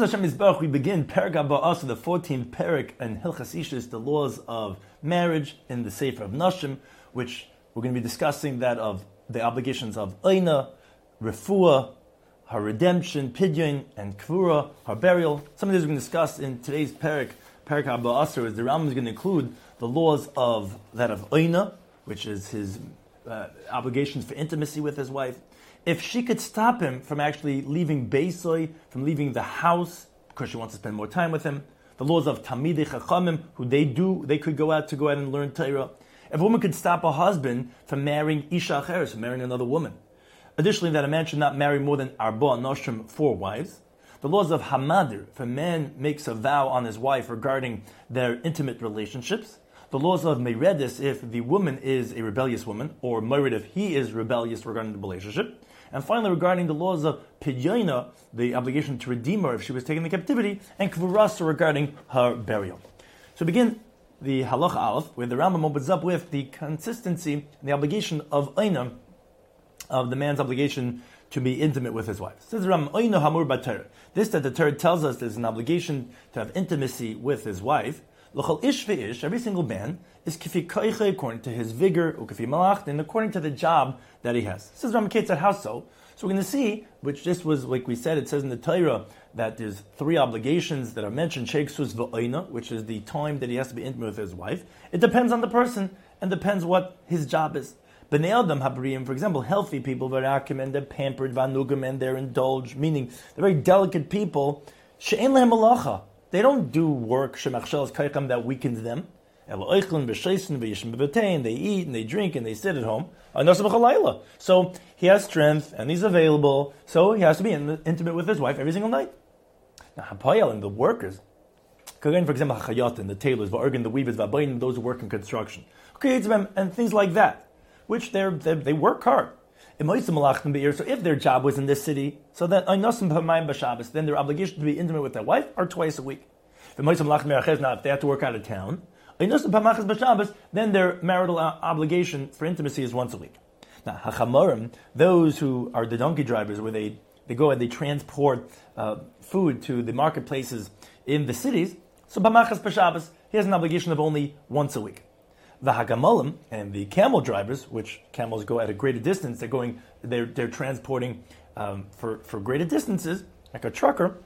Hashem Yisbarach, we begin Perek Haba, the 14th Perek in Hilchas Ishus, the laws of marriage in the Sefer of Nashim, which we're going to be discussing that of the obligations of Eina, Refuah, her redemption, Pidyon, and Kvura, her burial. Some of these we're going to discuss in today's Perek Haba, as the Rambam is going to include the laws of that of Eina, which is his obligations for intimacy with his wife. If she could stop him from actually leaving Beisoy, from leaving the house, because she wants to spend more time with him, the laws of Tamidei Chachamim, who they could go out and learn Torah. If a woman could stop a husband from marrying Isha Acheres, from marrying another woman. Additionally, that a man should not marry more than Arba Noshim, 4 wives. The laws of Hamadir, if a man makes a vow on his wife regarding their intimate relationships. The laws of Meredis, if the woman is a rebellious woman, or Mered if he is rebellious regarding the relationship. And finally, regarding the laws of Pidyoina, the obligation to redeem her if she was taken into captivity, and Kvurasa regarding her burial. So begin the Halacha Aleph, where the Rambam opens up with the consistency and the obligation of Eina, of the man's obligation to be intimate with his wife. Says the Rambam, Eina Hamur Bater. This that the Torah tells us there's an obligation to have intimacy with his wife. L'chol ish ve'ish, every single man, is kifi koiche, according to his vigor, or kifi malach, and according to the job that he has. This is Rambam Ketzad, how so? So we're going to see, which this was, like we said, it says in the Torah that there's 3 obligations that are mentioned, sheiksus v'oina, which is the time that he has to be intimate with his wife. It depends on the person, and depends what his job is. B'nei Adam habriyim, for example, healthy people, v'rakim, and they're pampered, v'anugim, and they're indulged, meaning they're very delicate people, she'en lehem malacha. They don't do work that weakens them. They eat and they drink and they sit at home. So he has strength and he's available. So he has to be intimate with his wife every single night. Now, and the workers, for example, the tailors, the weavers, those who work in construction, and things like that, which they work hard. So if their job was in this city, so that then their obligation to be intimate with their wife are twice a week. Now, if they have to work out of town, then their marital obligation for intimacy is once a week. Now, hachamorim, those who are the donkey drivers, where they go and they transport food to the marketplaces in the cities, so b'machas b'Shabbos, he has an obligation of only once a week. The hagamolim and the camel drivers, which camels go at a greater distance, they're transporting for greater distances, like a trucker.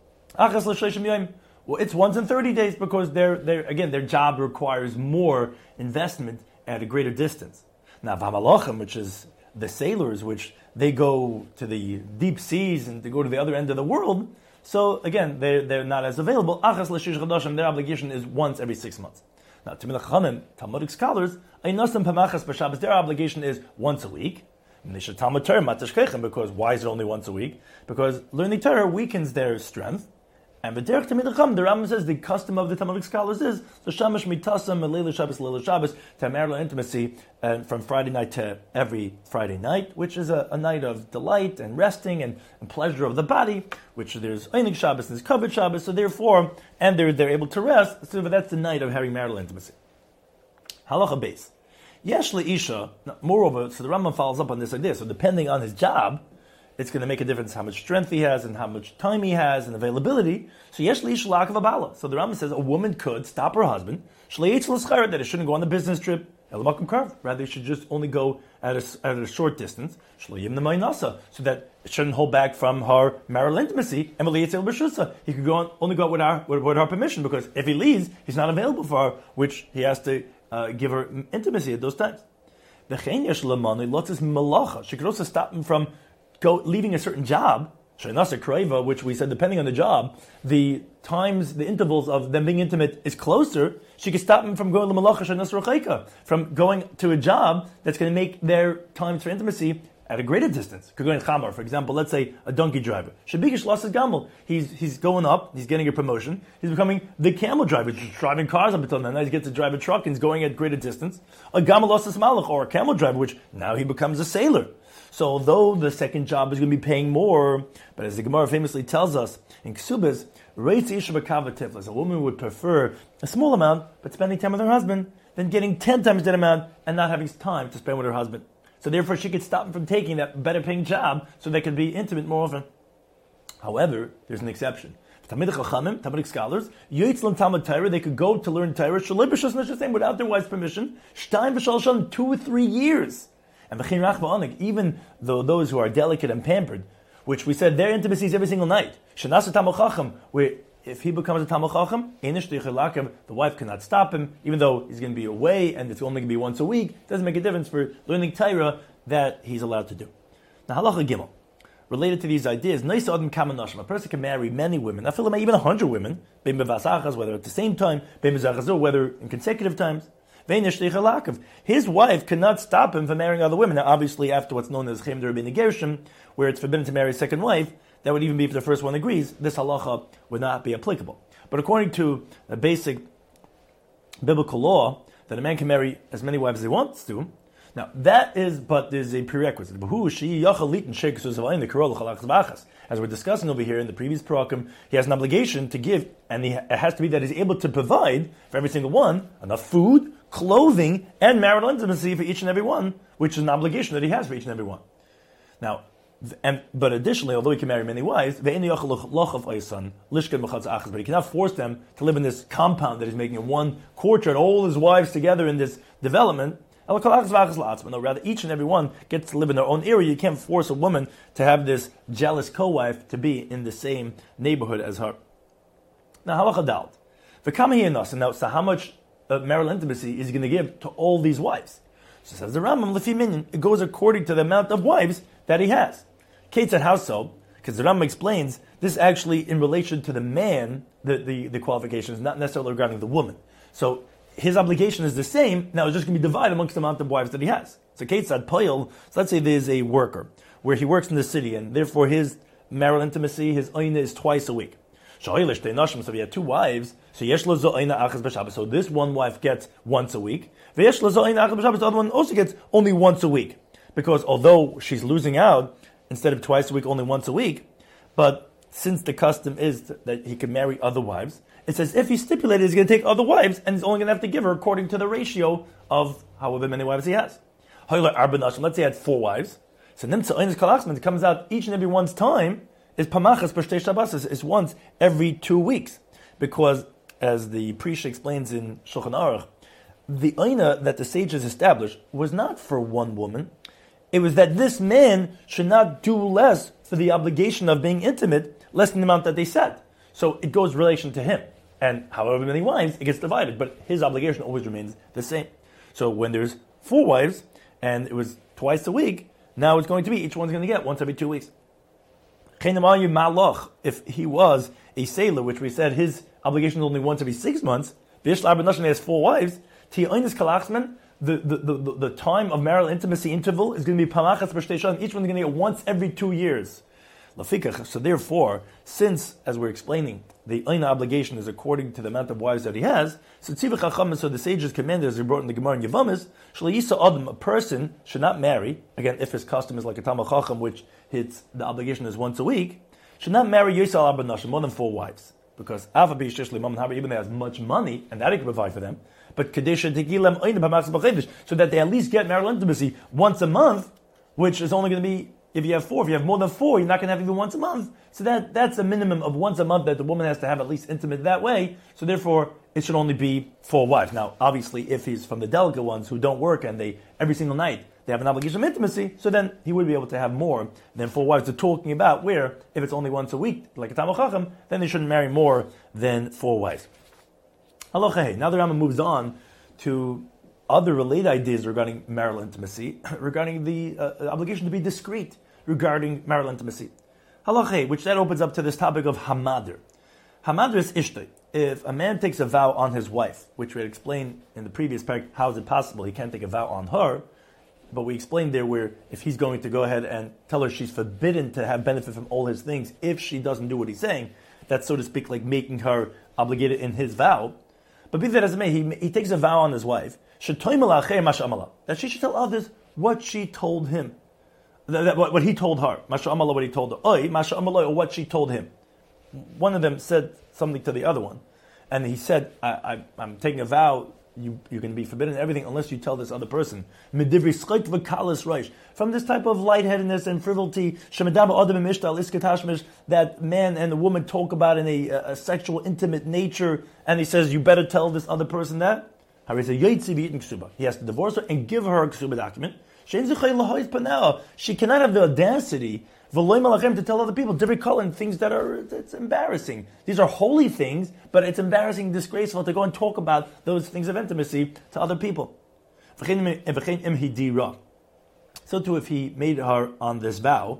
Well, it's once in 30 days because their job requires more investment at a greater distance. Now, v'hamalachim, which is the sailors, which they go to the deep seas and they go to the other end of the world. So again, they're not as available. Their obligation is once every 6 months. Now, to Chachamim, Talmudic scholars, their obligation is once a week. Because why is it only once a week? Because learning Torah weakens their strength. And the Rambam says the custom of the Talmudic scholars is the shamash mitasam leila Shabbos to have marital intimacy from Friday night to every Friday night, which is a night of delight and resting and pleasure of the body. Which there's Einig Shabbos and there's Kavod Shabbos, so therefore, and they're able to rest. So that's the night of having marital intimacy. Halacha base. Yesh leisha. Moreover, so the Rambam follows up on this like this. So depending on his job, it's going to make a difference how much strength he has and how much time he has and availability. So yesh liish la'akav abala. So the Rambam says a woman could stop her husband, that it shouldn't go on the business trip, rather it should just only go at a short distance, so that it shouldn't hold back from her marital intimacy, and he could only go out with her permission, because if he leaves, he's not available for her, which he has to give her intimacy at those times. She could also stop him from leaving a certain job, which we said depending on the job, the intervals of them being intimate is closer. She could stop him from going to malacha, from going to a job that's going to make their times for intimacy at a greater distance. Could go in chamar, for example, let's say a donkey driver. Shabigish lost his gamel. He's going up, he's getting a promotion, he's becoming the camel driver, he's driving cars up until now he gets to drive a truck and he's going at greater distance. A gamel lost his malach, or a camel driver, which now he becomes a sailor. So although the second job is going to be paying more, but as the Gemara famously tells us in Ksubas, a woman would prefer a small amount, but spending time with her husband, than getting 10 times that amount and not having time to spend with her husband. So therefore she could stop him from taking that better paying job so they could be intimate more often. However, there's an exception. Talmudic scholars, Yitzlam Talmud Torah, they could go to learn Torah, Shalibishas Nishasem, without their wife's permission, Shtein v'Shal 2 or 3 years. And even though those who are delicate and pampered, which we said their intimacy is every single night, Shanasa Talmud Chacham, where if he becomes a Talmud Chacham, the wife cannot stop him, even though he's going to be away and it's only going to be once a week. It doesn't make a difference for learning Torah that he's allowed to do. Now, Halacha Gimel. Related to these ideas, a person can marry many women, even 100 women, whether at the same time, whether in consecutive times. His wife cannot stop him from marrying other women. Now, obviously, after what's known as Chem Derabin Gershom, where it's forbidden to marry a second wife, that would even be if the first one agrees, this halacha would not be applicable. But according to a basic biblical law, that a man can marry as many wives as he wants to, now, that is, but there's a prerequisite. As we're discussing over here in the previous parakim, he has an obligation to give, and it has to be that he's able to provide for every single one enough food, clothing, and marital intimacy for each and every one, which is an obligation that he has for each and every one. Now, but additionally, although he can marry many wives, but he cannot force them to live in this compound that he's making in one courtyard, all his wives together in this development. No, rather, each and every one gets to live in their own area. You can't force a woman to have this jealous co-wife to be in the same neighborhood as her. Now, halacha dalt. Now, so how much marital intimacy is he going to give to all these wives? So says the Rambam, Lefi Minyan, it goes according to the amount of wives that he has. Kate said, how so? Because the Rambam explains this actually in relation to the man, the qualifications, not necessarily regarding the woman. So his obligation is the same. Now it's just going to be divided amongst the amount of wives that he has. So Kate said, Poyel, so let's say there's a worker where he works in the city, and therefore his marital intimacy, his oina is twice a week. So he had 2 wives, so this one wife gets once a week. The other one also gets only once a week. Because although she's losing out, instead of twice a week, only once a week, but since the custom is that he can marry other wives, it says if he stipulated he's going to take other wives, and he's only going to have to give her according to the ratio of however many wives he has. Let's say he had 4 wives. So it comes out each and every one's time is pamachas b'shtei shabbos, is once every 2 weeks. Because, as the Prisha explains in Shulchan Aruch, the oina that the sages established was not for one woman. It was that this man should not do less for the obligation of being intimate, less than the amount that they set. So it goes in relation to him. And however many wives, it gets divided. But his obligation always remains the same. So when there's 4 wives, and it was twice a week, now it's going to be, each one's going to get once every 2 weeks. If he was a sailor, which we said his obligation is only once every 6 months, has 4 wives, the time of marital intimacy interval is going to be pamachas b'shtei shabbos. Each one's going to get once every 2 years. So therefore, since, as we're explaining, the oina obligation is according to the amount of wives that he has, so the sages commanded, as we brought in the Gemara in Yevamis, a person should not marry, again, if his custom is like a Talmud Chacham, which the obligation is once a week, should not marry Yisrael Abba Nashim, more than 4 wives. Because even they has much money, and that he can provide for them, but so that they at least get marital intimacy once a month, which is only going to be, if you have 4, if you have more than 4, you're not going to have even once a month. So that's a minimum of once a month that the woman has to have at least intimate that way. So therefore, it should only be 4 wives. Now, obviously, if he's from the delicate ones who don't work and they every single night they have an obligation of intimacy, so then he would be able to have more than 4 wives. They're talking about where if it's only once a week, like a Talmud Chacham, then they shouldn't marry more than 4 wives. Halacha Hey. Now the Rambam moves on to other related ideas regarding marital intimacy, regarding the obligation to be discreet regarding marital intimacy. Halacha, which that opens up to this topic of hamadir. Hamadir is ishtay. If a man takes a vow on his wife, which we had explained in the previous parak, how is it possible he can't take a vow on her? But we explained there where if he's going to go ahead and tell her she's forbidden to have benefit from all his things if she doesn't do what he's saying, that's so to speak like making her obligated in his vow. But be that as it may, he takes a vow on his wife, that she should tell others what she told him. What he told her. Masha'amallah, what he told her. Masha'amallah, or what she told him. One of them said something to the other one. And he said, I'm taking a vow you're going to be forbidden everything unless you tell this other person. Medivri schait v'kalas reish. From this type of lightheadedness and frivolity, shemedaba adam mishtal iskatashmish, that man and the woman talk about in a sexual, intimate nature, and he says, you better tell this other person that. He has to divorce her and give her a ksuba document. She cannot have the audacity to tell other people different color and things that are, it's embarrassing. These are holy things, but it's embarrassing, disgraceful to go and talk about those things of intimacy to other people. So too, if he made her on this vow,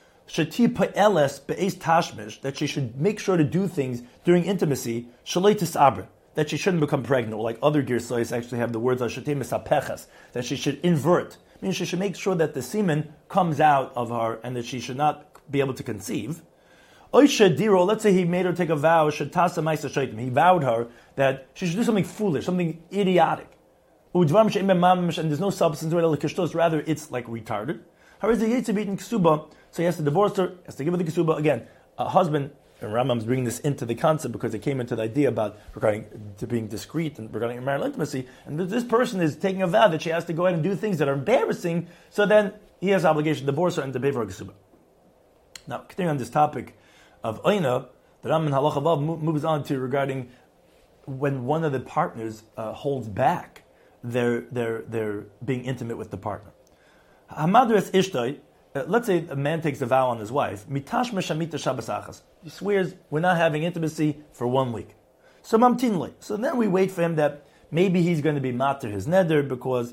that she should make sure to do things during intimacy, that she shouldn't become pregnant, or like other girsais actually have the words that she should invert. Meaning she should make sure that the semen comes out of her and that she should not be able to conceive. Let's say he made her take a vow, he vowed her that she should do something foolish, something idiotic. And there's no substance to it, rather it's like retarded. So he has to divorce her, has to give her the ksuba. Again, a husband, and Rambam's bringing this into the concept because it came into the idea about regarding to being discreet and regarding marital intimacy. And this person is taking a vow that she has to go ahead and do things that are embarrassing, so then he has the obligation to divorce her and to pay for her ksuba. Now, continuing on this topic of Oina, the Rambam in Halacha Vav moves on to regarding when one of the partners holds back their being intimate with the partner. Hamadres Ishtoi, let's say a man takes a vow on his wife. Mitash meshamita Shabbos achas. He swears we're not having intimacy for 1 week. So mamtinle. So then we wait for him that maybe he's going to be mater his neder, because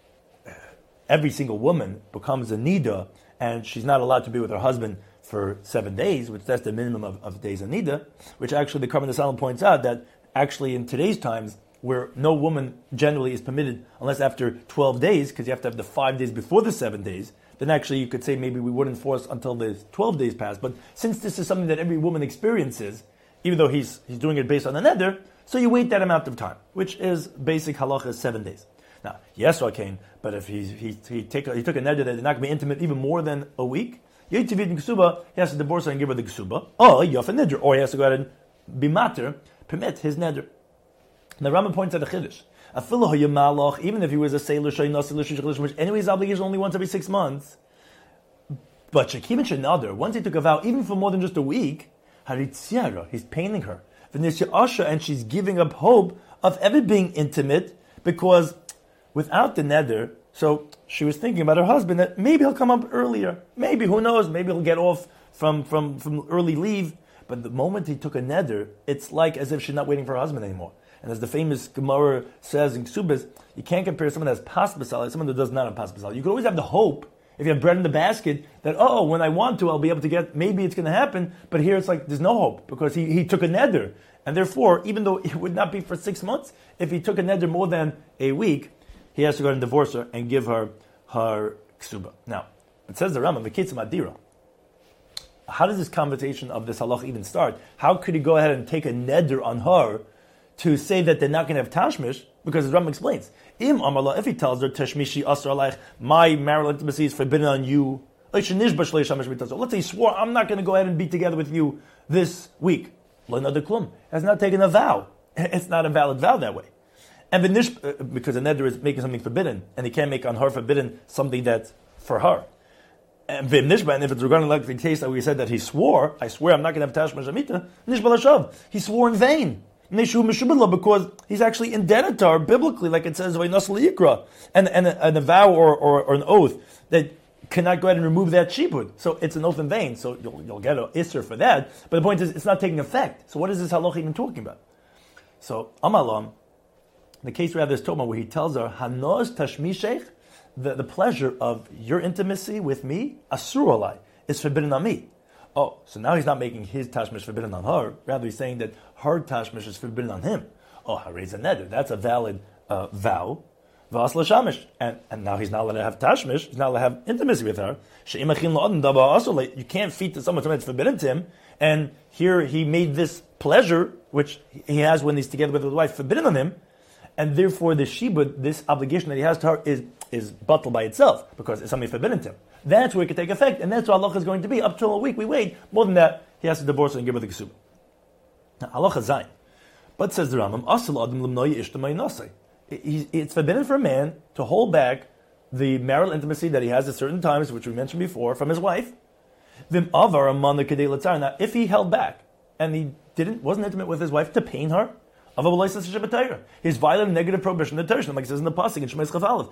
every single woman becomes a nida and she's not allowed to be with her husband for 7 days, which that's the minimum of days of nida. Which actually the Karban Salam points out that actually in today's times, where no woman generally is permitted unless after 12 days, because you have to have the 5 days before the 7 days, then actually you could say maybe we wouldn't force until the 12 days pass. But since this is something that every woman experiences, even though he's doing it based on the neder, so you wait that amount of time, which is basic halacha, 7 days. Now, yes, Rakain, but if he took a neder that they're not going to be intimate even more than a week, he has to divorce her and give her the ksuba, or neder, or he has to go ahead and be mater, permit his neder. The Rambam points out a chiddush. Even if he was a sailor, which anyway his obligation only once every 6 months, but once he took a vow, even for more than just a week, he's paining her. And she's giving up hope of ever being intimate, because without the neder, so she was thinking about her husband that maybe he'll come up earlier. Maybe, who knows, maybe he'll get off from early leave. But the moment he took a neder, it's like as if she's not waiting for her husband anymore. And as the famous Gemara says in Ksubas, you can't compare someone that has pas basal to someone that does not have pas basal. You can always have the hope, if you have bread in the basket, that, when I want to, I'll be able to get, maybe it's going to happen. But here it's like, there's no hope, because he took a neder. And therefore, even though it would not be for 6 months, if he took a neder more than a week, he has to go and divorce her and give her ksuba. Now, it says the Rambam, the Kitzim Adira. How does this conversation of this halach even start? How could he go ahead and take a neder on her to say that they're not going to have tashmish? Because as Rambam explains, if he tells her, tashmishi asr alaych, my marital intimacy is forbidden on you. Let's say he swore, I'm not going to go ahead and be together with you this week. Has not taken a vow. It's not a valid vow that way. And because the neder is making something forbidden, and he can't make on her forbidden something that's for her. And if it's regarding like the case that we said that he swore, I swear I'm not going to have tashmish amita, nishbal hashav. He swore in vain. Because he's actually indebted to her biblically, like it says, and a vow or an oath that cannot go ahead and remove that shibud. So it's an oath in vain. So you'll get an isser for that. But the point is, it's not taking effect. So what is this halacha even talking about? So Amalam, the case we have this Toma where he tells her, Hanos tashmishech, the pleasure of your intimacy with me, asur alai, is forbidden on me. Oh, so now he's not making his tashmish forbidden on her. Rather, he's saying that her tashmish is forbidden on him. Oh, harei neder. That's a valid vow. V'as l'shamish. And now he's not allowed to have tashmish. He's not allowed to have intimacy with her. You can't feed to someone something that's forbidden to him. And here he made this pleasure, which he has when he's together with his wife, forbidden on him. And therefore, the shibud, this obligation that he has to her, is batal by itself, because it's something forbidden to him. That's where it can take effect, and that's what halacha is going to be. Up till a week, we wait. More than that, he has to divorce her and give her the ksuba. Now, halacha zayin. But says the Rambam, asal adam limnoy ishtamay nasay. It's forbidden for a man to hold back the marital intimacy that he has at certain times, which we mentioned before, from his wife. Now, if he held back and he wasn't intimate with his wife to pain her, he's violating negative prohibition of the Torah, like it says in the pasuk in Shemais Chaf Aleph.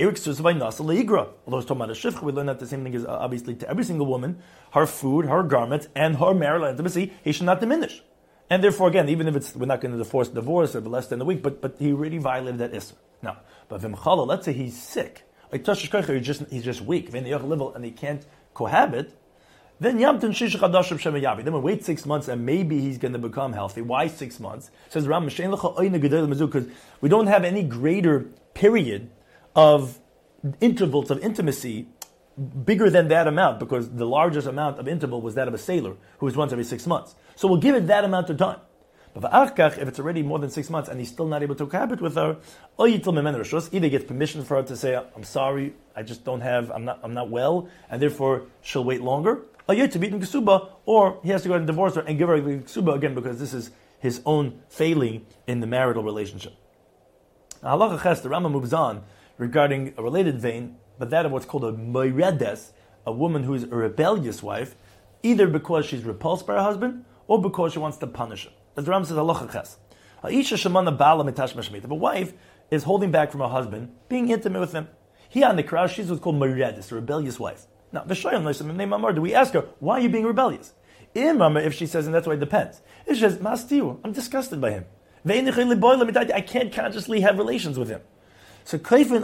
Although it's talking about a shifcha, we learn that the same thing is obviously to every single woman, her food, her garments, and her marital intimacy, he should not diminish. And therefore, again, even if we're not going to force divorce or less than a week, but he already violated that issur. Now, but v'mchala, let's say he's sick, he's just weak, and he can't cohabit. Then Yamtin Shish Chadashim Shemayavi. Then we wait 6 months and maybe he's going to become healthy. Why 6 months? Says Ram because we don't have any greater period of intervals of intimacy bigger than that amount, because the largest amount of interval was that of a sailor who was once every 6 months. So we'll give it that amount of time. But if it's already more than 6 months and he's still not able to cohabit with her, either gets permission for her to say, I'm sorry, I just don't have, I'm not well, and therefore she'll wait longer. Or he has to go and divorce her and give her a ksuba again, because this is his own failing in the marital relationship. Now, halacha ches, the Rambam moves on regarding a related vein, but that of what's called a moiredes, a woman who is a rebellious wife, either because she's repulsed by her husband or because she wants to punish him. As the Rambam says, halacha ches, if a wife is holding back from her husband, being intimate with him, he on the crowd, she's what's called moiredes, a rebellious wife. Now, do we ask her, why are you being rebellious? If she says, and that's why it depends. It says, Mastiu, I'm disgusted by him. I can't consciously have relations with him. So,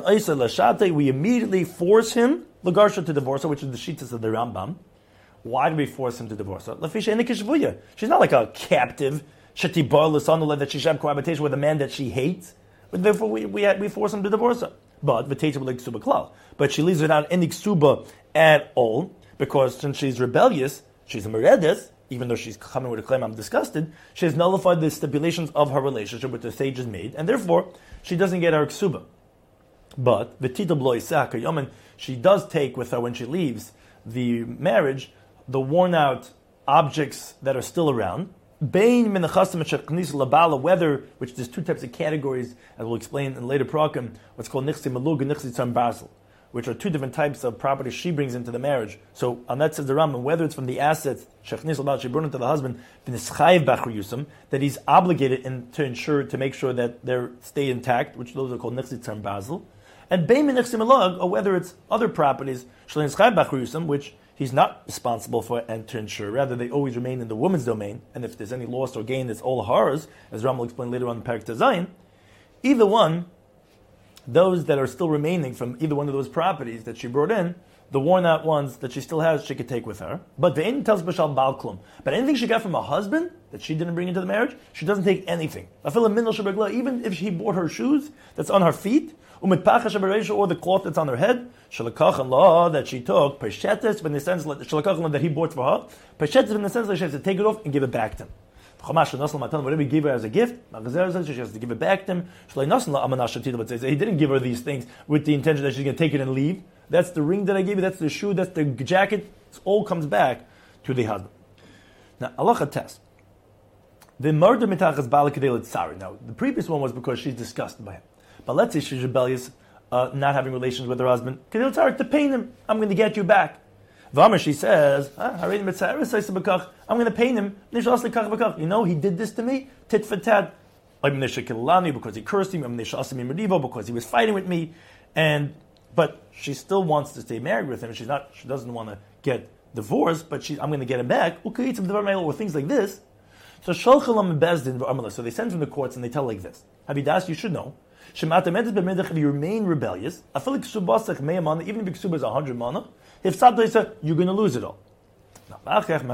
we immediately force him, Lagarsha, to divorce her, which is the Shittas of the Rambam. Why do we force him to divorce her? She's not like a captive, that she should have cohabitation with a man that she hates. But therefore, we force him to divorce her. But she leaves without any ksuba at all, because since she's rebellious, she's a meredes, even though she's coming with a claim, I'm disgusted, she has nullified the stipulations of her relationship which the sages made, and therefore she doesn't get her ksuba. But she does take with her when she leaves the marriage the worn out objects that are still around. Whether, which there's two types of categories, as we'll explain in later prakim, what's called nichsi malug and nichsi tzam basel, which are two different types of property she brings into the marriage. So on that says the Rambam, whether it's from the assets she brought into the husband, that he's obligated to ensure, to make sure that they stay intact, which those are called nichsi tzam basel, and bein nichsi malug, or whether it's other properties which he's not responsible for and to ensure. Rather, they always remain in the woman's domain, and if there's any loss or gain, it's all hers, as Ram will explain later on in Perek Tezayin. Either one, those that are still remaining from either one of those properties that she brought in, the worn-out ones that she still has, she could take with her. But the Ein tells Bashal Balklum. But anything she got from a husband that she didn't bring into the marriage, she doesn't take anything. Even if he bought her shoes that's on her feet, or the cloth that's on her head, that she took, in the sense that he bought for her, in the sense that she has to take it off and give it back to him. Whatever he gave her as a gift, she has to give it back to him. He didn't give her these things with the intention that she's going to take it and leave. That's the ring that I gave you, that's the shoe, that's the jacket. It all comes back to the husband. Now, halacha test. The murder mitachas bala kedei litzari. Now, the previous one was because she's disgusted by him. But let's say she's rebellious, not having relations with her husband. Kedei litzari, to pain him. I'm going to get you back. V'amar, she says, I'm going to pain him. You know, he did this to me, tit for tat. Because he cursed him, because he was fighting with me, but she still wants to stay married with him. She doesn't want to get divorced, but I'm going to get him back. Or things like this. So so they send from the courts and they tell like this. Habidas, you should know. If you remain rebellious, even if ksuba is 100 mana, if sadda, you're going to lose it all. Then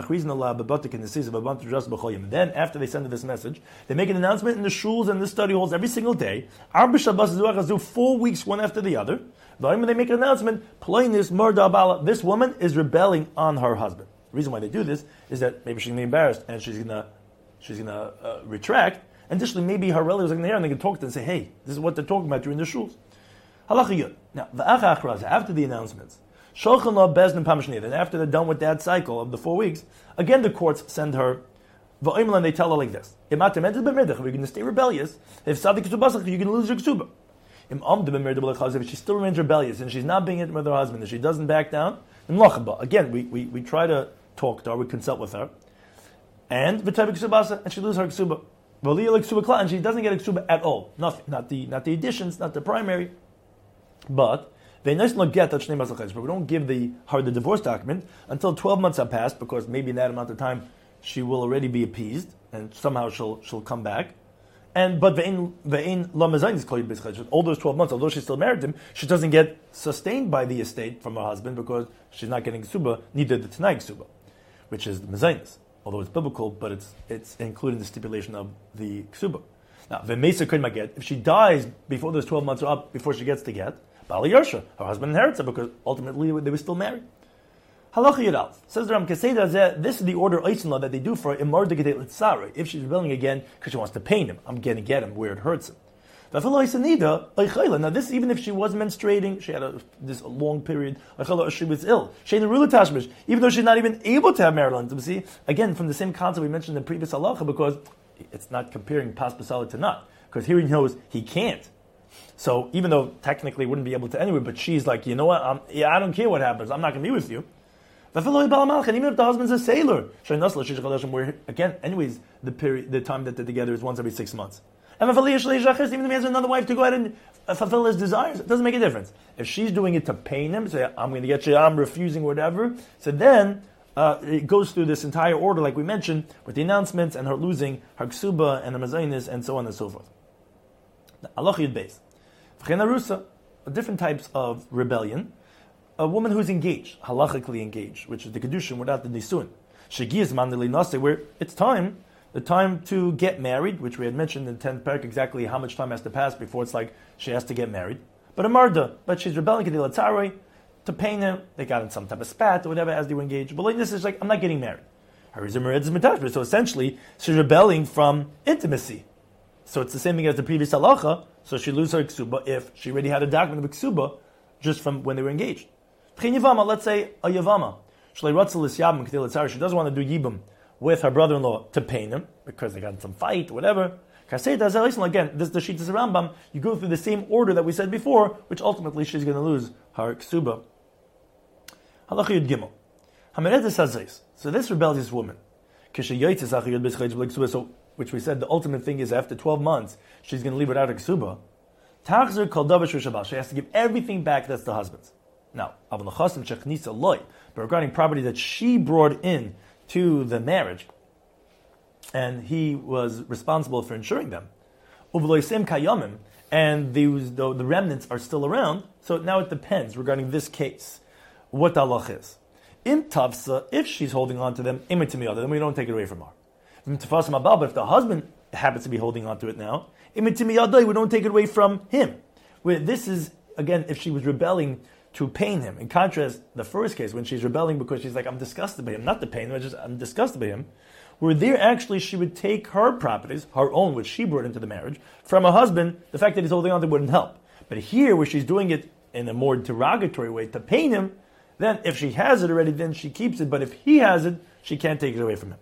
after they send this message, they make an announcement in the shuls and the study halls every single day. 4 weeks, one after the other. When they make an announcement, this woman is rebelling on her husband. The reason why they do this is that maybe she's going to be embarrassed and she's going to retract. And additionally, maybe her relatives are going to hear and they can talk to her and say, hey, this is what they're talking about during the shuls. Now, after the announcements, then after they're done with that cycle of the 4 weeks, again the courts send her, and they tell her like this: if you're going to stay rebellious, if you're going to lose your ksuba. If she still remains rebellious and she's not being intimate with her husband, and she doesn't back down, again, we try to talk to her, we consult with her, and she loses her ksuba. And she doesn't get a ksuba at all. Nothing. Not the additions, not the primary. But we don't give her the divorce document until 12 months have passed, because maybe in that amount of time she will already be appeased and somehow she'll come back. But all those 12 months, although she still married him, she doesn't get sustained by the estate from her husband because she's not getting ksuba, neither the Tanai ksuba, which is the mezainis. Although it's biblical, but it's including the stipulation of the ksuba. Now, if she dies before those 12 months are up, before she gets to get, Bali Yersha, her husband inherits her because ultimately they were still married. Halacha Yidal says the Ram Keseda, this is the order Eisenlaw that they do for Imar de Gedei Litzara. If she's rebelling again because she wants to pain him, I'm going to get him where it hurts him. Now, this even if she was menstruating, she had this long period, she was ill. Even though she's not even able to have marital intimacy, again, from the same concept we mentioned in the previous halacha, because it's not comparing pas basala to not, because here he knows he can't. So even though technically wouldn't be able to anyway, but she's like, you know what, I don't care what happens, I'm not going to be with you. And even if the husband's a sailor, where again, anyways, the time that they're together is once every 6 months. And even if he has another wife to go ahead and fulfill his desires, it doesn't make a difference. If she's doing it to pain him, say, I'm going to get you, I'm refusing, whatever, so then it goes through this entire order, like we mentioned, with the announcements and her losing her ksuba and the mazainis and so on and so forth. Allah Yud Beis. Different types of rebellion. A woman who's engaged, halachically engaged, which is the kedushin without the nisuin. Shegiyas mandeli nase, where it's time, the time to get married, which we had mentioned in 10th parak, exactly how much time has to pass before it's like she has to get married. But a marda, but she's rebelling to pain him, they got in some type of spat or whatever as they were engaged. But this is like, I'm not getting married. So essentially, she's rebelling from intimacy. So it's the same thing as the previous halacha, so she loses her ksuba if she already had a document of ksuba just from when they were engaged. Let's say a yavama. She doesn't want to do yibum with her brother-in-law to pain him because they got in some fight or whatever. Again, this is the Shittas Rambam. You go through the same order that we said before, which ultimately she's going to lose her ksuba. Halacha Yud Gimel. So this rebellious woman, so which we said the ultimate thing is after 12 months she's going to leave without her ksuba. She has to give everything back that's the husband's. Now, but regarding property that she brought in to the marriage, and he was responsible for insuring them, and the remnants are still around, so now it depends regarding this case, what the halach is. If she's holding on to them, then we don't take it away from her. But if the husband happens to be holding on to it now, we don't take it away from him. Where this is, again, if she was rebelling to pain him. In contrast, the first case, when she's rebelling because she's like, I'm disgusted by him, not to pain him, I'm disgusted by him, where there actually she would take her properties, her own, which she brought into the marriage, from her husband, the fact that he's holding on to it wouldn't help. But here, where she's doing it in a more derogatory way to pain him, then if she has it already, then she keeps it, but if he has it, she can't take it away from him.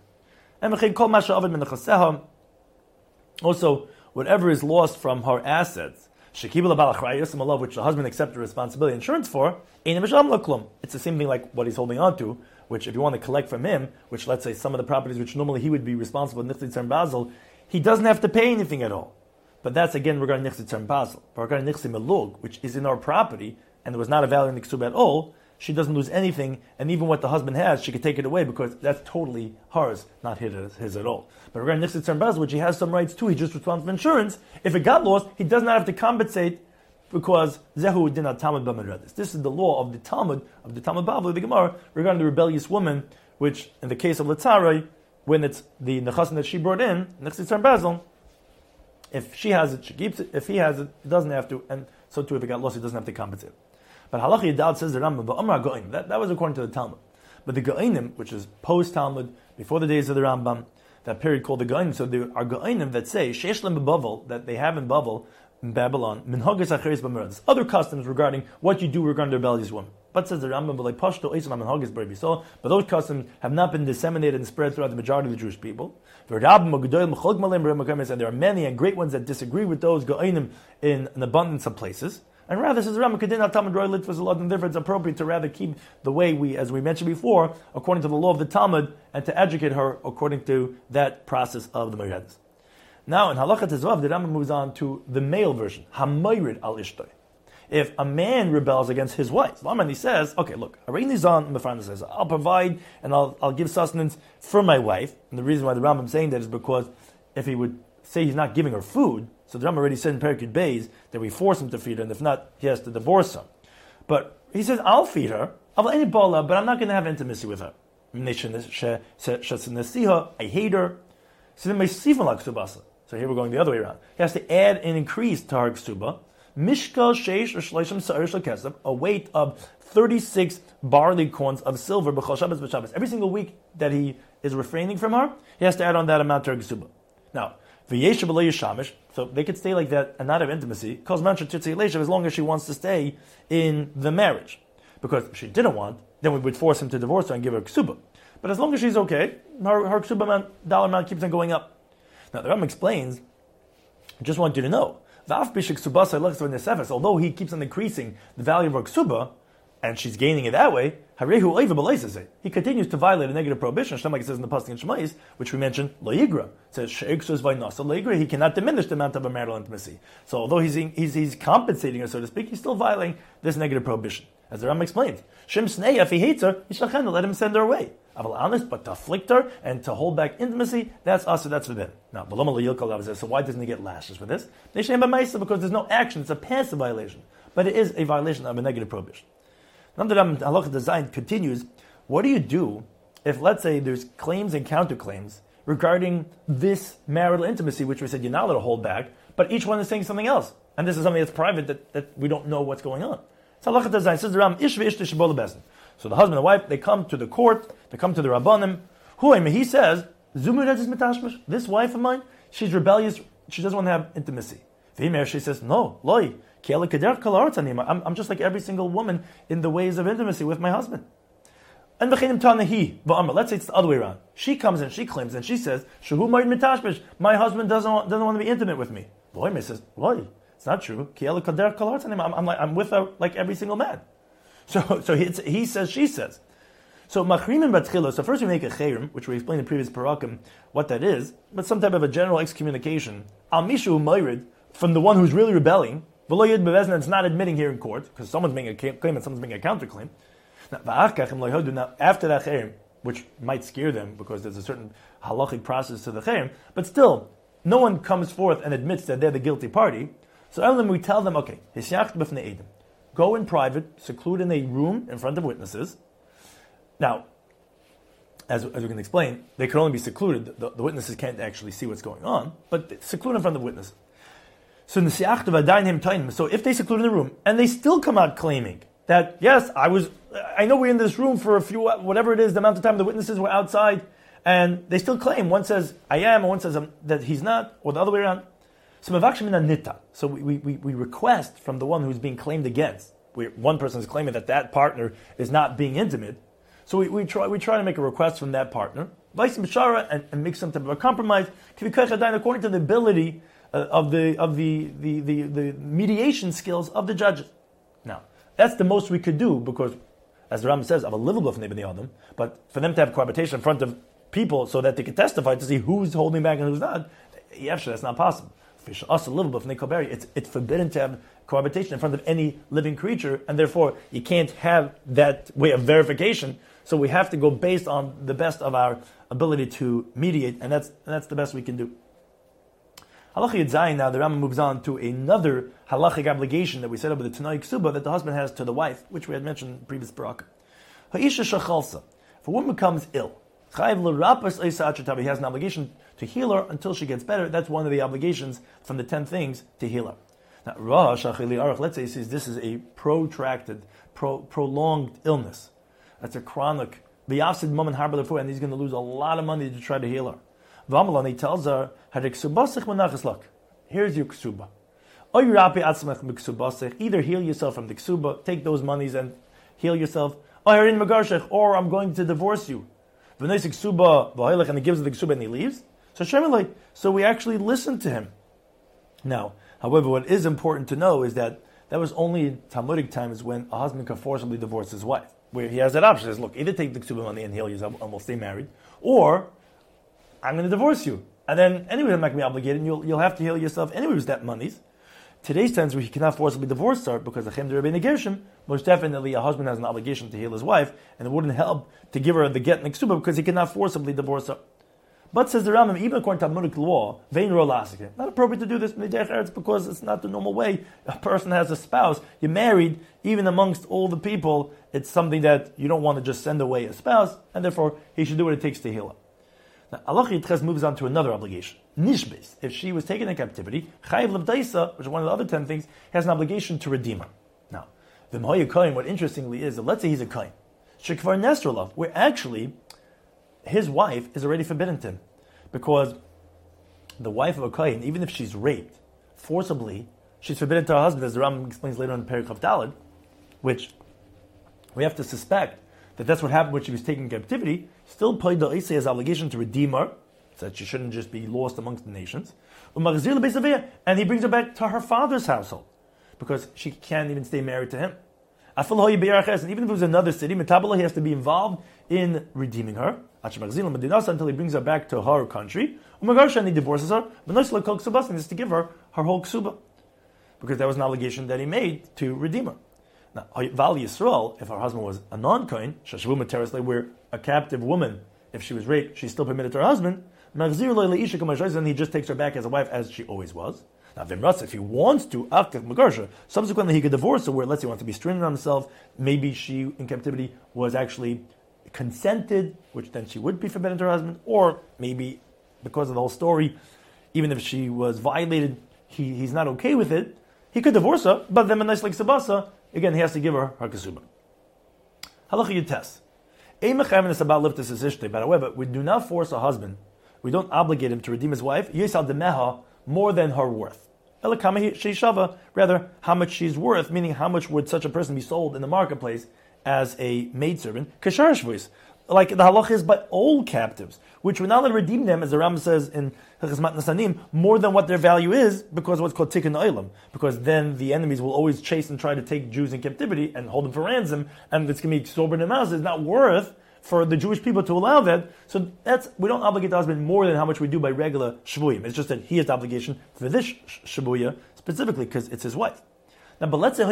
Also, whatever is lost from her assets, which the husband accepted responsibility insurance for, it's the same thing like what he's holding on to, which if you want to collect from him, which let's say some of the properties which normally he would be responsible in Nichtzitz and Basel, he doesn't have to pay anything at all. But that's again regarding Nichtzitz and Basel. But regarding Nichtzitz Melug, which is in our property, and there was not a value in the Ksub at all, she doesn't lose anything, and even what the husband has, she could take it away because that's totally hers, not his at all. But regarding Nichtzitz and Basel, which he has some rights to, he just responds for insurance. If it got lost, he does not have to compensate because Zehu did not Talmud B'Meredis. This is the law of the Talmud Bavli, the Gemara, regarding the rebellious woman, which in the case of Letzarai, when it's the Nechasim that she brought in, Nichtzitz and Basel, if she has it, she keeps it. If he has it, he doesn't have to, and so too if it got lost, he doesn't have to compensate. But Halacha Yadad says the Rambam, but Amar Go'im, that was according to the Talmud. But the Go'inim, which is post-Talmud, before the days of the Rambam, that period called the Go'inim, so there are Go'inim that say, Sheish Lem B'Bavel, that they have in Bavel, in Babylon, Minhagas Acheres B'Meredis, other customs regarding what you do regarding the rebellious woman. But says the Rambam, but those customs have not been disseminated and spread throughout the majority of the Jewish people. And there are many and great ones that disagree with those Go'inim in an abundance of places. And rather, says the Rambam, and therefore it's appropriate to rather keep the way we, as we mentioned before, according to the law of the Talmud, and to educate her according to that process of the Meredis. Now, in Halakha Tezvav, the Rambam moves on to the male version, Hamayrid al Ishtoi. If a man rebels against his wife, he says, okay, look, says, I'll provide and I'll give sustenance for my wife. And the reason why the Rambam is saying that is because if he would say he's not giving her food, so the Rambam already said in Perikid Beis that we force him to feed her, and if not, he has to divorce her. But he says, I'll feed her, but I'm not going to have intimacy with her. I hate her. So here we're going the other way around. He has to add an increase to her ksuba. Mishkal sheish or shleishim sa'ir shel a weight of 36 barley corns of silver b'chol Shabbos b'Shabbos. Every single week that he is refraining from her, he has to add on that amount to her ksuba. Now, v'yesha b'lo yishamish, so they could stay like that and not have intimacy, as long as she wants to stay in the marriage. Because if she didn't want, then we would force him to divorce her and give her ksuba. But as long as she's okay, her ksuba dollar amount keeps on going up. Now, the Rambam explains, I just want you to know, although he keeps on increasing the value of her ksuba, and she's gaining it that way, he continues to violate a negative prohibition, like it says in the Pasuk in Shemais, which we mentioned, lo yigra. It says, he cannot diminish the amount of a marital intimacy. So although he's compensating her, so to speak, he's still violating this negative prohibition. As the Rambam explains, if he hates her, let him send her away. But to afflict her and to hold back intimacy, that's us, that's for them. Now, so why doesn't he get lashes for this? Because there's no action, it's a passive violation. But it is a violation of a negative prohibition. Now the Halacha Design continues, what do you do if, let's say, there's claims and counterclaims regarding this marital intimacy, which we said you're not allowed to hold back, but each one is saying something else. And this is something that's private that we don't know what's going on. So Halacha Design says the Ram, Ish v'ishta shebol lebezdin. So the husband and wife, they come to the court, they come to the Rabbanim. He says, this wife of mine, she's rebellious, she doesn't want to have intimacy. She says, no, loy. I'm just like every single woman in the ways of intimacy with my husband. And let's say it's the other way around. She comes and she claims and she says, my husband doesn't want to be intimate with me. Loy says, loy, it's not true. I'm with her like every single man. So he says, she says. So machrimin batchila. So first we make a chayrim, which we explained in previous parakim what that is, but some type of a general excommunication. Al mishu mayrid, from the one who's really rebelling. V'lo yid bevezna, it's not admitting here in court because someone's making a claim and someone's making a counterclaim. Now after that chayrim, which might scare them because there's a certain halachic process to the chayrim, but still no one comes forth and admits that they're the guilty party. So we tell them, okay, hisyacht b'fnei edim. Go in private, seclude in a room in front of witnesses. Now, as we can explain, they can only be secluded. The witnesses can't actually see what's going on, but seclude in front of witnesses. So if they seclude in the room and they still come out claiming that, yes, I know we're in this room for a few, whatever it is, the amount of time the witnesses were outside, and they still claim, one says, I am, and one says that he's not, or the other way around. So we request from the one who's being claimed against. One person is claiming that partner is not being intimate. So we try to make a request from that partner, and make some type of a compromise according to the ability of the mediation skills of the judges. Now, that's the most we could do because, as the Rambam says, of a livable Adam, but for them to have cohabitation in front of people so that they can testify to see who's holding back and who's not, that's not possible. It's forbidden to have cohabitation in front of any living creature, and therefore you can't have that way of verification. So we have to go based on the best of our ability to mediate, and that's the best we can do. Halacha Yud Zayin, now the Rambam moves on to another halachic obligation that we set up with the Tanoi Ksuba that the husband has to the wife, which we had mentioned in the previous parak. Ha'isha shachalsa. If a woman becomes ill, he has an obligation to heal her until she gets better. That's one of the obligations from the 10 things to heal her. Now, let's say he says this is a protracted, prolonged illness. That's a chronic. And he's going to lose a lot of money to try to heal her. He tells her, here's your ksuba. Either heal yourself from the ksuba, take those monies and heal yourself. Or I'm going to divorce you. And he gives her the ksuba and he leaves. So we actually listened to him. Now, however, what is important to know is that was only in Talmudic times when a husband can forcibly divorce his wife, where he has that option. He says, look, either take the ksuba money and heal yourself and we'll stay married, or I'm going to divorce you. And then anyway, I'm not going to be obligated, and you'll have to heal yourself anyway with that money. Today's times where he cannot forcibly divorce her because of Chem de Rabbeinu Gershom, most definitely a husband has an obligation to heal his wife, and it wouldn't help to give her the get and ksuba because he cannot forcibly divorce her. But says the Rambam, even according to Talmudic law, not appropriate to do this because it's not the normal way. A person has a spouse, you're married, even amongst all the people, it's something that you don't want to just send away a spouse, and therefore he should do what it takes to heal her. Now, Allah Yitches moves on to another obligation. Nishbis. If she was taken in captivity, Chayiv Levdaisa, which is one of the other 10 things, has an obligation to redeem her. Now, the V'mhoya Kohen, what interestingly is, that let's say he's a Kohen, Shekvar Nesrolov, where actually his wife is already forbidden to him. Because the wife of a Kohen, even if she's raped forcibly, she's forbidden to her husband, as the Rambam explains later on in Perek Chav Daled, which we have to suspect that that's what happened when she was taken in captivity. Still, Paida Isai has obligation to redeem her, so that she shouldn't just be lost amongst the nations. And he brings her back to her father's household, because she can't even stay married to him. And even if it was another city, he has to be involved in redeeming her until he brings her back to her country. And he divorces her, and he has to give her whole ksuba, because that was an obligation that he made to redeem her. Now, Val Yisrael, if her husband was a non-kohen, where a captive woman, if she was raped, she's still permitted to her husband, and he just takes her back as a wife as she always was. Now, if he wants to, subsequently he could divorce her, where let's say he wants to be stringent on himself, maybe she in captivity was actually consented, which then she would be forbidden to her husband, or maybe because of the whole story, even if she was violated, he's not okay with it, he could divorce her, but then a nice like Sabasa, again, he has to give her kasuba. Halacha Yutes. But however, we do not force a husband, we don't obligate him to redeem his wife, more than her worth. Rather, how much she's worth, meaning how much would such a person be sold in the marketplace as a maidservant, like the halach is by all captives, which we're not allowed to redeem them, as the Rambam says in Hilchos Matnas Hanim, more than what their value is, because of what's called tikkun olam, because then the enemies will always chase and try to take Jews in captivity and hold them for ransom, and it's going to be sober in house. It's not worth for the Jewish people to allow that. So we don't obligate the husband more than how much we do by regular shvuyim. It's just that he has the obligation for this shvuya specifically because it's his wife. Now, but let's say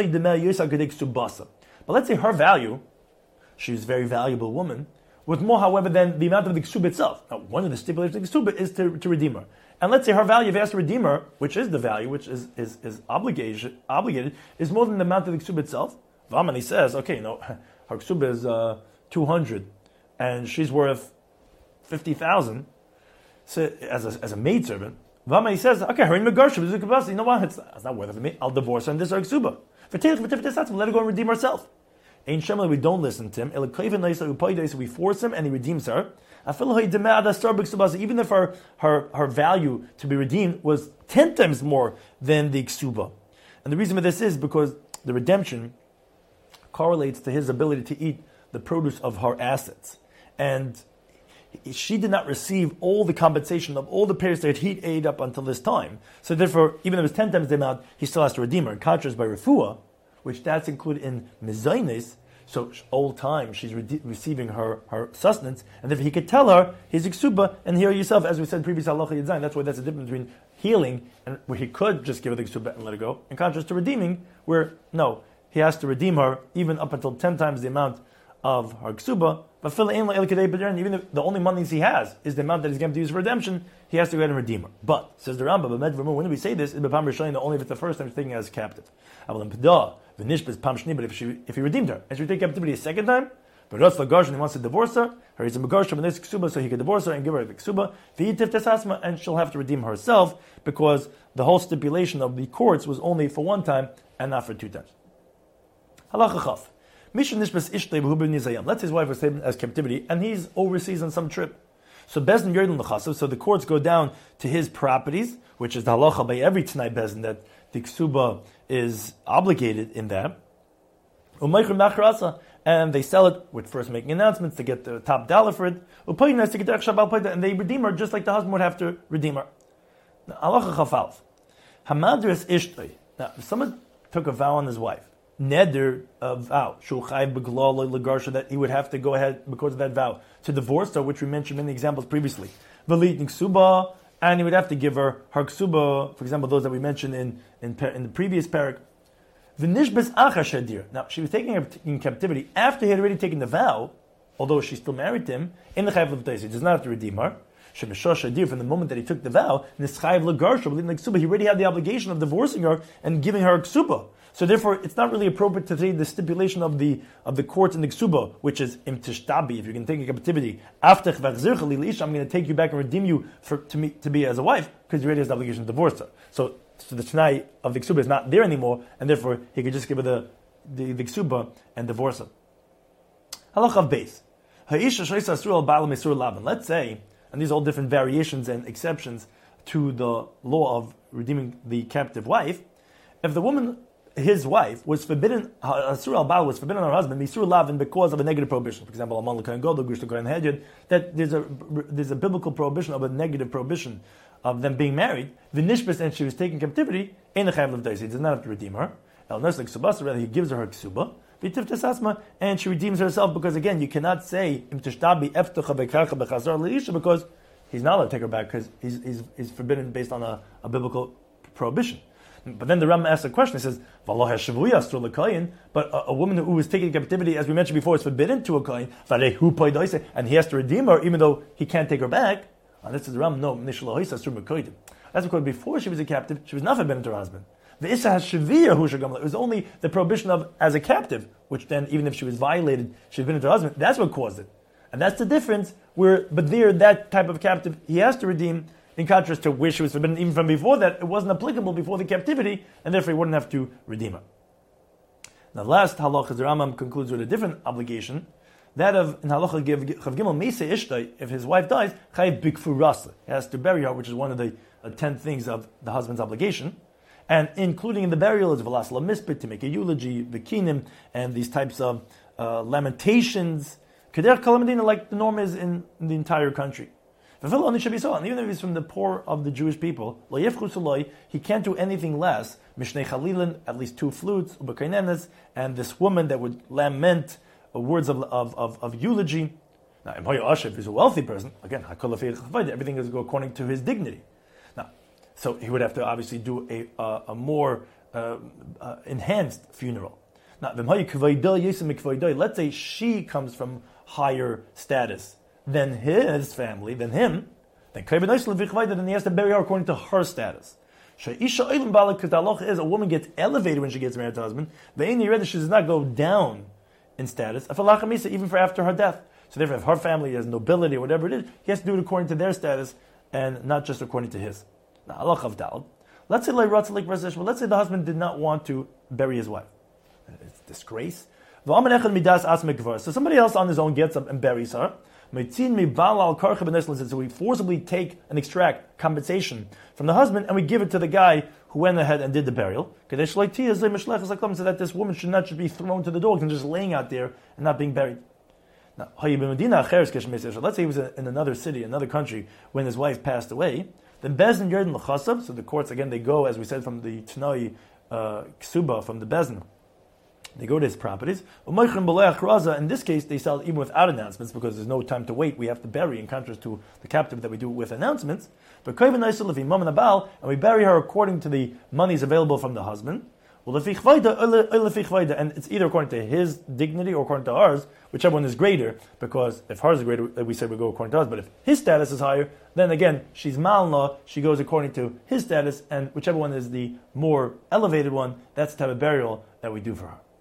her value, she's a very valuable woman, with more, however, than the amount of the ksuba itself. Now, one of the stipulations of the ksuba is to redeem her. And let's say her value, if he has to redeem her, which is the value, which is obligated, is more than the amount of the ksuba itself. Vaman, he says, okay, her ksuba is 200, and she's worth 50,000 so, as a maidservant. Vaman, he says, okay, her in Megarsha, you know what, it's not worth it for me, I'll divorce her and this is her ksuba. Let her go and redeem herself. Ein Shemel, we don't listen to him. We force him and he redeems her. Even if her value to be redeemed was 10 times more than the ksuba. And the reason for this is because the redemption correlates to his ability to eat the produce of her assets. And she did not receive all the compensation of all the payers that he ate up until this time. So therefore, even if it was 10 times the amount, he still has to redeem her. In contrast, by refuah, which that's included in mezainis, so all time she's receiving her sustenance, and if he could tell her his iksuba and heal yourself, as we said previously, halacha yedzayin. That's why that's the difference between healing and where he could just give her the iksuba and let her go, in contrast to redeeming, where no, he has to redeem her even up until 10 times the amount of her iksuba. But even if the only money he has is the amount that he's going to use for redemption, he has to go ahead and redeem her. But says the Rambam, when we say this, it's only if it's the first time he's taking her as captive. But if he redeemed her, and she would take captivity a second time, but he wants to divorce her, he's a megarsha and there's ksuba, so he could divorce her and give her the ksuba, and she'll have to redeem herself, because the whole stipulation of the courts was only for one time and not for two times. Halacha Chaf. Let's his wife was taken as captivity, and he's overseas on some trip. So Bezdin Yerdin L'chasav, so the courts go down to his properties, which is the halacha by every Tanai Bezdin, that the ksuba is obligated in that. and they sell it with first making announcements to get the top dollar for it. And they redeem her just like the husband would have to redeem her. Halacha chafalf. Hamadris ishtay. Now, if someone took a vow on his wife, neder a vow, shulchay beglal legarsha, that he would have to go ahead because of that vow to divorce her, which we mentioned in the examples previously. Velit niksuba, and he would have to give her ksuba, for example, those that we mentioned in the previous parak. V'nishbes acha shadir. Now, she was taken in captivity after he had already taken the vow, although she still married him, in the chayv l'b'tais. He does not have to redeem her. Shemeshosh shadir, from the moment that he took the vow, nischayv l'garsha, he already had the obligation of divorcing her and giving her ksuba. So therefore, it's not really appropriate to say the stipulation of the court in the ksuba, which is im tishtabi, if you're going to take in captivity, aftech v'achzircha li, I'm going to take you back and redeem you to be as a wife, because he already has the obligation to divorce her. So the t'nai of the ksuba is not there anymore, and therefore he could just give her the ksuba and divorce her. Halach of base. Ha'isha shoysa asur al ba'al mesur lavan. Let's say, and these are all different variations and exceptions to the law of redeeming the captive wife, if the woman, his wife, was forbidden, asur al ba'al was forbidden on her husband, mesur lavan, because of a negative prohibition. For example, amal l'kohen gadol, gush l'kohen hedyot, that there's a biblical prohibition of a negative prohibition of them being married, the nishbis, and she was taken captivity, ein the chayv l'v'tais. He does not have to redeem her. El nus like subasa, rather he gives her ksuba, v'tiftes asma, and she redeems herself, because again, you cannot say im tishtabi eftucha bekarcha bechazar leisha, because he's not allowed to take her back, because he's forbidden based on a biblical prohibition. But then the Rambam asks a question. He says, but a woman who was taken in captivity, as we mentioned before, is forbidden to a kohen, and he has to redeem her, even though he can't take her back. And this is the Rambam, no, that's because before she was a captive, she was not forbidden to her husband. It was only the prohibition of as a captive, which then, even if she was violated, she was forbidden to her husband. That's what caused it. And that's the difference, but there, that type of captive, he has to redeem, in contrast to where she was forbidden even from before that, it wasn't applicable before the captivity, and therefore he wouldn't have to redeem her. Now, the last halacha, the Rambam concludes with a different obligation, that of in halacha chav gimel meisei ishtay, if his wife dies, chayiv bikfurasa, he has to bury her, which is one of the 10 things of the husband's obligation, and including in the burial is velas lamispit, to make a eulogy, bikinim, and these types of lamentations, keder kalamadina, like the norm is in the entire country. And even if he's from the poor of the Jewish people, he can't do anything less. Mishnei Chalilin, at least 2 flutes, and this woman that would lament words of eulogy. Now, if he's a wealthy person, again, everything is go according to his dignity. Now, so he would have to obviously do a more enhanced funeral. Now, let's say she comes from higher status than his family, than him, then he has to bury her according to her status. Because the halacha is a woman gets elevated when she gets married to her husband. She does not go down in status, even for after her death. So therefore, if her family has nobility or whatever it is, he has to do it according to their status and not just according to his. Now, halacha of Daled. Let's say the husband did not want to bury his wife. It's disgrace. So somebody else on his own gets up and buries her. So we forcibly take and extract compensation from the husband and we give it to the guy who went ahead and did the burial. So that this woman should not just be thrown to the dogs and just laying out there and not being buried. Now, let's say he was in another city, another country, when his wife passed away. Then Bezin Yerden L'chasav, so the courts again, they go, as we said, from the Tanoi Ksuba, from the Bezin. They go to his properties. In this case, they sell it even without announcements because there's no time to wait. We have to bury, in contrast to the captive that we do with announcements. But and we bury her according to the monies available from the husband. And it's either according to his dignity or according to ours, whichever one is greater, because if hers is greater, we say we go according to ours. But if his status is higher, then again, she's malna, she goes according to his status, and whichever one is the more elevated one, that's the type of burial that we do for her.